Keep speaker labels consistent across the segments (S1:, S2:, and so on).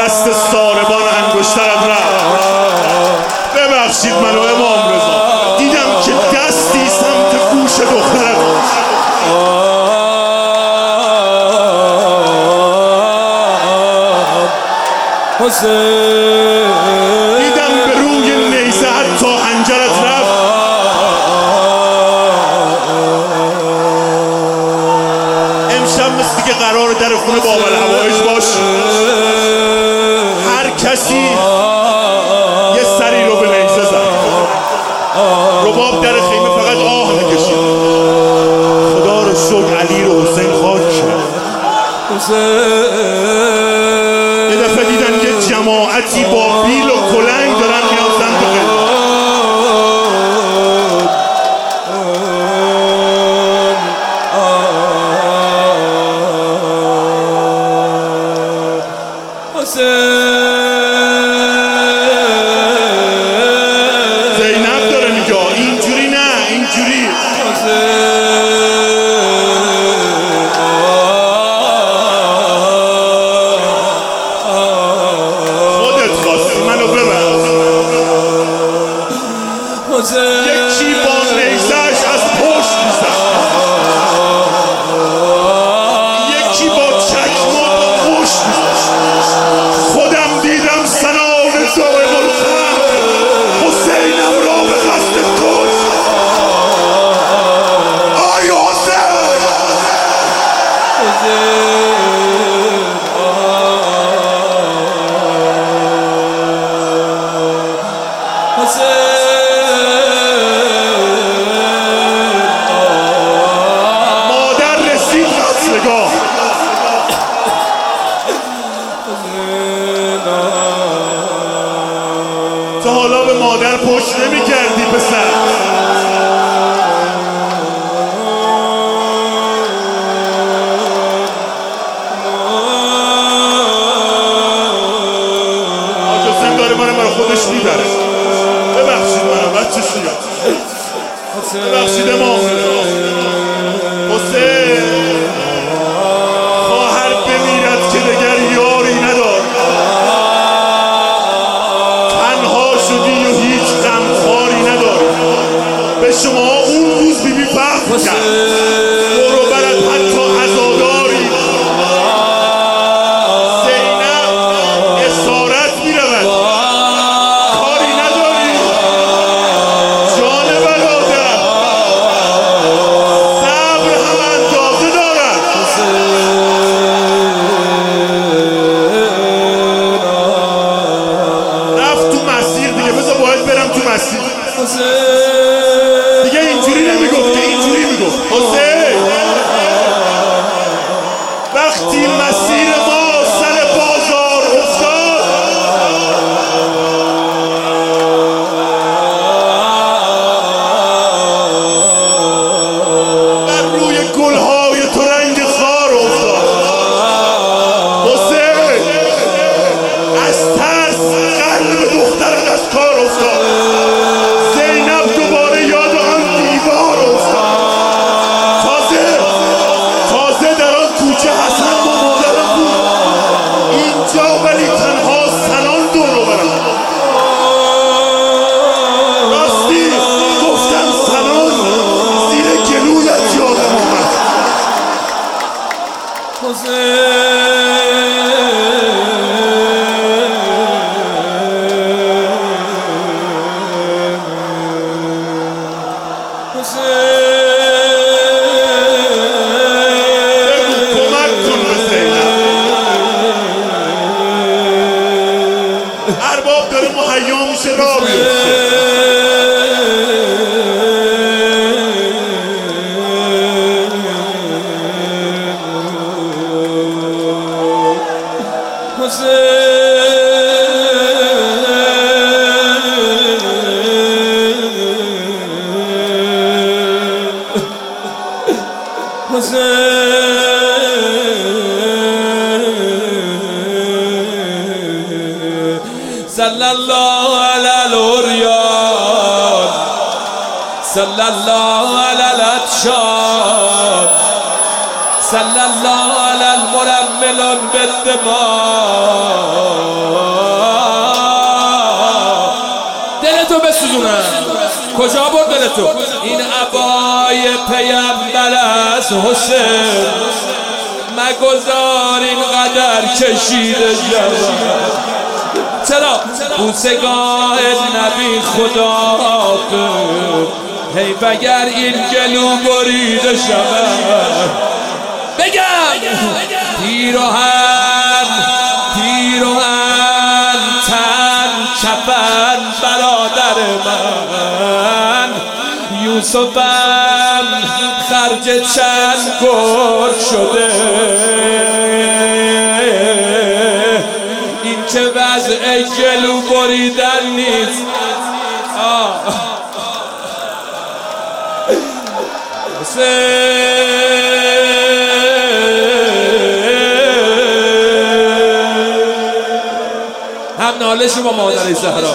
S1: دست ساربان انگشترت رفت. ببخشید منو امام رضا، دیدم که دستی سمت گوش دخترت دیدم به روی نیزه حتی حنجرت رفت. امشب مثل که قرار در خونه باب الهوایج باش، هر کسی یه سری رو به نیزه زد. رباب در خیمه فقط آه میکشید. خدا رو شکر علی رو حسین خاک کرد. یه دفعه دیدن یه جماعتی با بیل و کلنگ دارن میان سمت قبله. زینب داره میگه اینجوری نه، اینجوری. یکی با نیزش از پشت میزد، یکی با چکمه پشت میزد. خودم دیدم سنان دائم الخلق حسینم را به قصد کش. آی حسین تا حالا به مادر پشت نمی کردی پسر. آج حسین داره من رو خودش میبره. ببخشید منم بچه شیعه، ببخشید امام رضا. حسین خواهر بمیرد که دگر یاری ندار. تنها شدی و هیچ غمخواری نداری. به شما اون روز بیبی فهم کرد، برو برد حتی عزاداری. زینب اسارت میرود، کاری نداری. جان برادر صبر هم اندازه دارد. رفت تو مسیر دیگه، بذار باید برم تو مسیر دیگه. اینجوری نمیگفت که اینجوری میگفت. حسین وقتی مسیر ما سر بازار افتاد، بر روی گلهای تو رنگ خار افتاد. حسین از ترس قلب دخترت از کار افتاد. زینب دوباره یاد آن دیوار افتاد. تازه در آن کوچه حسن با مادرم بود. اینجا ولی تنها سنان دور برم. راستی گفتم سنان، زیر گلویت یادم آمد. ارباب داره مهیا میشه راه بیفته.
S2: صلی الله علی العریان، صلی الله علی الاتشان، صلی الله علی المربی. محملان بالدماء دلتو بسوزونم کجا برد دلتو این عبای پیامبر است حسین مگذار این قدر کشیده شود چرا بوسگاه نبی خدا هی بگر این گلو بریده شود بگم پیراهن تن کفن برادر من یوسفم خرج چند گرگ شده این که وضع گلو بریدن نیست هم نالش با مادر زهرا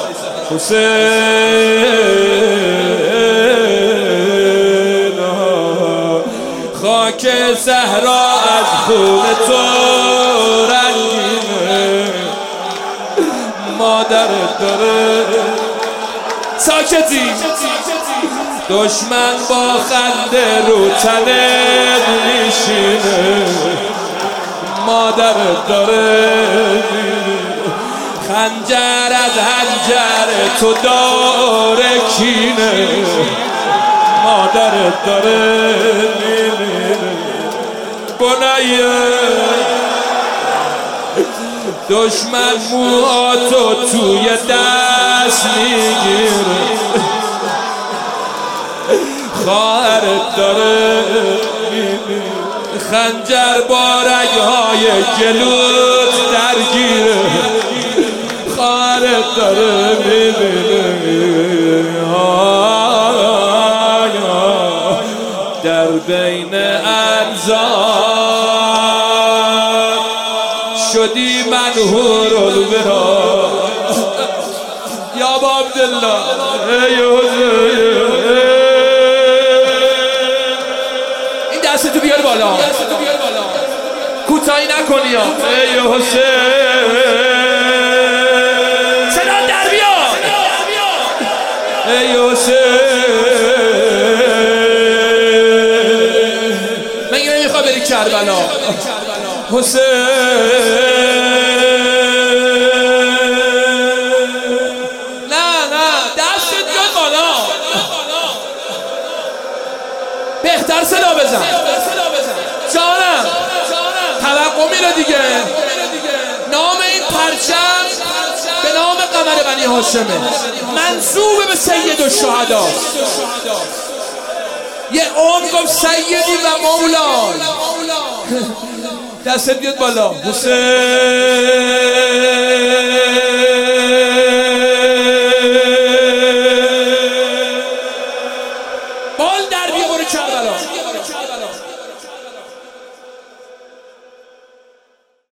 S2: حسین خاک زهرا از خون تو رنگینه مادر داره ساکتی دشمن با خنده رو تنت میشینه مادر داره خنجر از حنجر تو داره کینه مادر داره میمیره بنیه دشمن موهاتو توی دست میگیره خواهرت داره میمیره خنجر با رگهای جلوت درگیره خواهرت داره میمیره در بین انزار شدی منهور الورا یا با عبدالله ای حسین این دستتو بیار بالا کوتاهی نکنی ها ای حسین صدا در بیار ای حسین مگه نمیخوای بری کربلا حسین بهتر صدا بزن جانم توقع میره دیگه نام این پرچم به نام قمر بنی هاشمه منسوب به سید الشهدا یه عمر گفت سیدی و مولای دستت بیاد بالا حسین